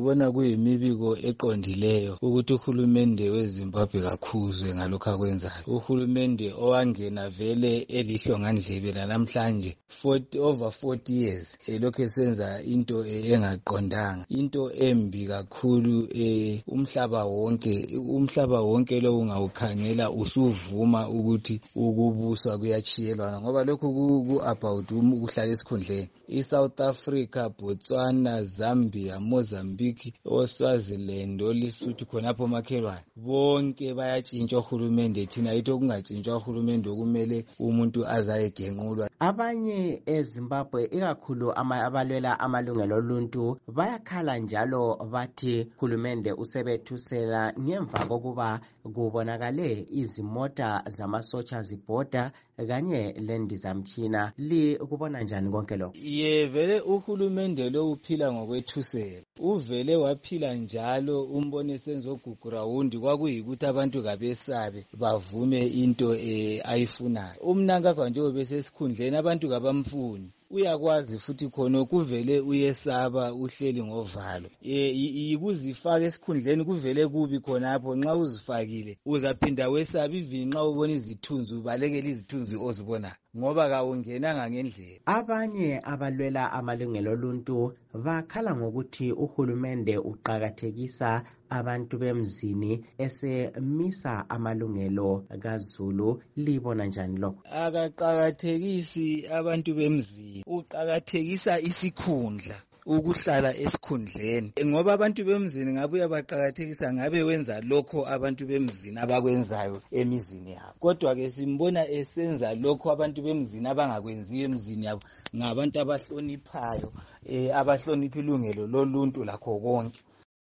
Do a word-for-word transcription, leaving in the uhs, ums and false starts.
ngibona kuyimibiko eqondileyo ukuthi uhulumende weZimbabwe kakhuzwe ngalokho akwenzayo. Uhulumende owangena vele elihlongandlebe namhlanje over forty years elokhu esenza into engaqondanga, into embi kakhulu. eh umhlaba wonke umhlaba wonke lo ungawukhangela usuvuma ukuthi ukubusa kuyachiyelwana, ngoba lokhu ku about ukuhlala esikhundleni. iSouth Africa, Botswana, Zambia, Mozambique, oSwaziland, oLesotho khonapho makhelwane bonke bayatshintshwa uhulumende. Thina yitho okungatshintshwa uhulumende okumele umuntu azayegenqulwa. Abanye eZimbabwe ikakhulu abalwela amalungelo oluntu bayakhala njalo bathi uhulumende usebethusela ngemva kokuba kubonakale izimota zamasotsha zibhoda kanye lendizamtshina. Likubona njani konke lokho? Ye vele uhulumende lo uphila ngokwethusela. Uvele waphila njalo umbone senzogugura wundi kwakuyikuthi abantu kabesabe bavume into eh, ayifunayo. Umnankagwa nje obesesikhundleni abantu kabamfuni. Uyakwazi futhi khona kuvele uyesaba uhleli ngovalo. Eh ikuzifaka esikhundleni kuvele kubi khonapho. Nxa uzifakile uzaphinda wesaba ivinqa ubona izithunzi ubalekela izithunzi ozibona ngoba kawungenanga ngendlela. Abanye abalwela amalungelo oluntu bakhala ngokuthi uhulumende uqakathekisa abantu bemzini esemisa amalungelo kaZulu. Libona njani lokho? Akaqakathekisi abantu bemzini, uqakathekisa isikhundla, ukuhlala esikhundleni, ngoba abantu bemzini ngabe uyabaqakathekisa ngabe wenza lokho abantu bemzini abakwenzayo emizini yabo. Kodwa ke simbona esenza lokho abantu bemzini abangakwenziyo emzini yabo. Ngabantu abahloniphayo, eh abahlonipha ilungelo loluntu lakho konke.